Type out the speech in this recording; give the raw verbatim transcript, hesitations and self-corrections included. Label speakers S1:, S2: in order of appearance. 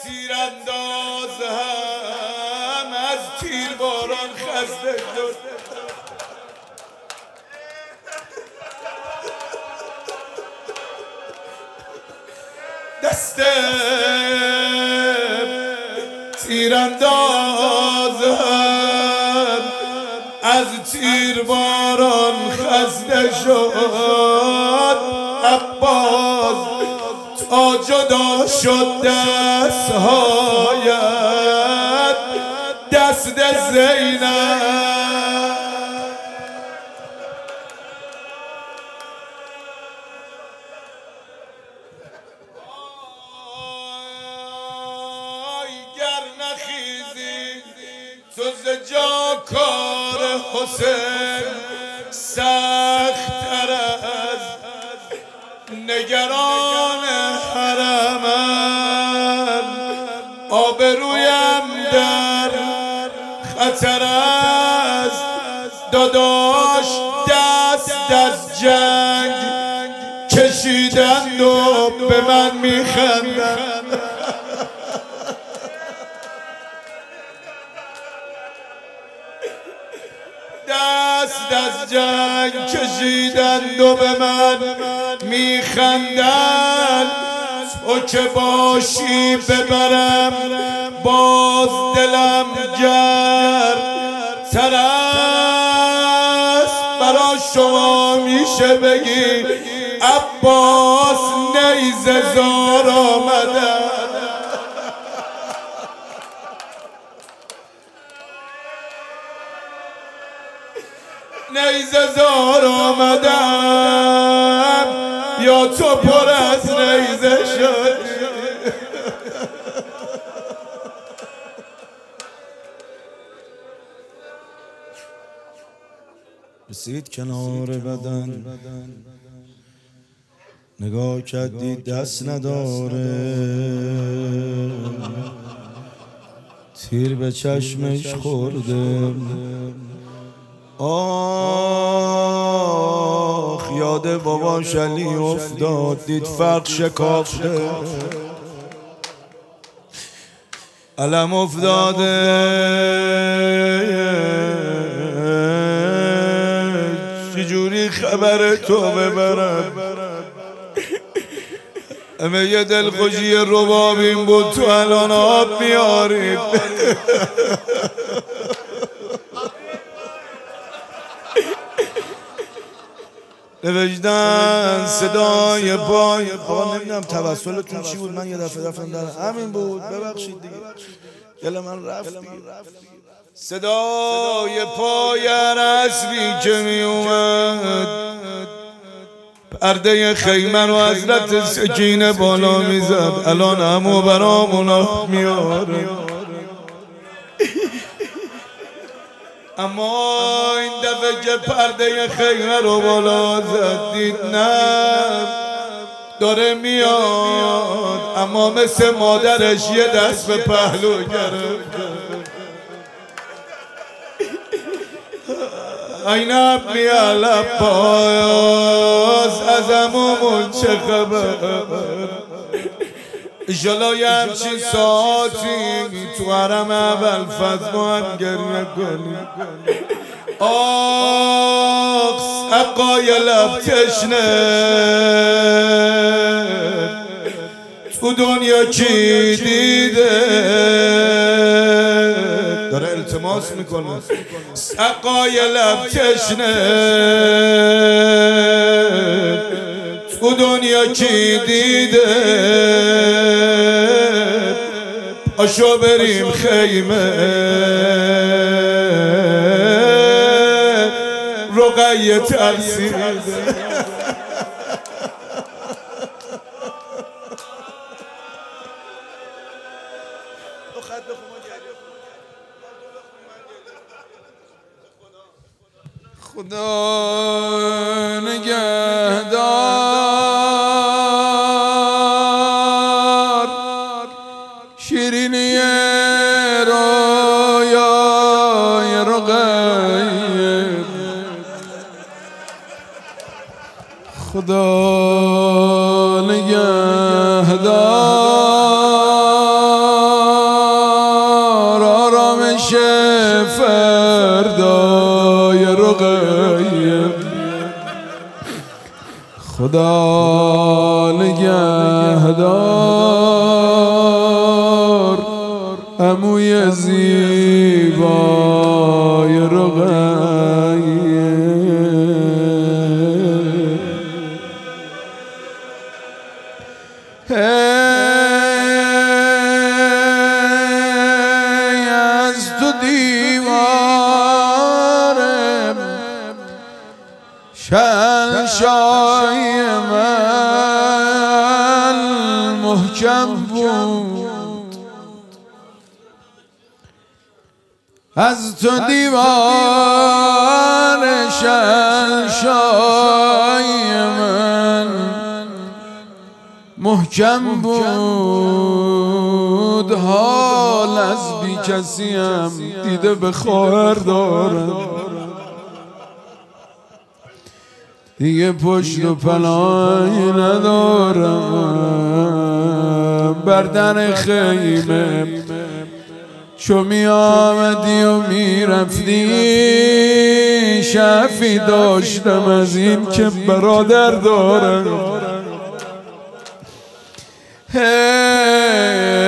S1: تیرانداز هم از تیر باران خسته شد. دست تیرانداز هم از تیر باران خسته شد. عباس تا جدا شد دستهایت دست زینب. تو ز جا کار حسین سخت تر از نگران حرمم. آبرویم در خطر است داداش دست از جنگ کشیدند و به من میخندند. دست از جنگ کشیدند و به من میخندند. تو که باشی ببرم باز دلم گرم تر است. برا شما میشه بگی عباس نیزه زار آمدن. نیزه زار آمدم یا تو پر از نیزه شد. رسید کنار بدن نگاه کردی دست نداره. تیر به چشمش خورده. آخ یاد بابا شلی افتاد. دید فرق شکافته علم افتاده. چجوری خبر تو ببرم؟ همه یه دلخوشی ربابین بود تو الان آب میاریم. نوشتن صدای پای. آقا نمیدونم توسلتون چی بود. من یه دفعه رفتم در همین بود. ببخشید دیگه دل من رفت دیگه. صدای پای اسبی که می اومد پرده خیمه رو حضرت سکینه بالا میزد. الان همو برامون میاره. اما این دفعه که پرده خیمه رو بالا زد دید نه داره میاد. اما مثل مادرش یه دست به پهلو گرفت. اینم میال عباس از عمومون چه خبر؟ ایشالا یه همچین ساعتی تو حرم اول فضل ما هم گریه کنیم. آخ سقای لب تشنه تو دنیا کی دیده؟ داره التماس میکنه. سقای لب تشنه تو دنیا کی دیده؟ پاشو بریم خیمه رقیه ترسیده. خدا نگهدار شیرینی رویای رقیب. خدا نگهدار
S2: خدا نگهدار عموی زیبای رقیه. هی از تو دیوارم شهنشاهی من محکم بود، از تو دیوار شهنشاهی من محکم بود. حال از بی کسیم دیده به خواهر دارم، دیگه پشت و پناهی ندارم. بر در خیمه چو می آمدی و می رفتی شفی داشتم از این که برادر دارم.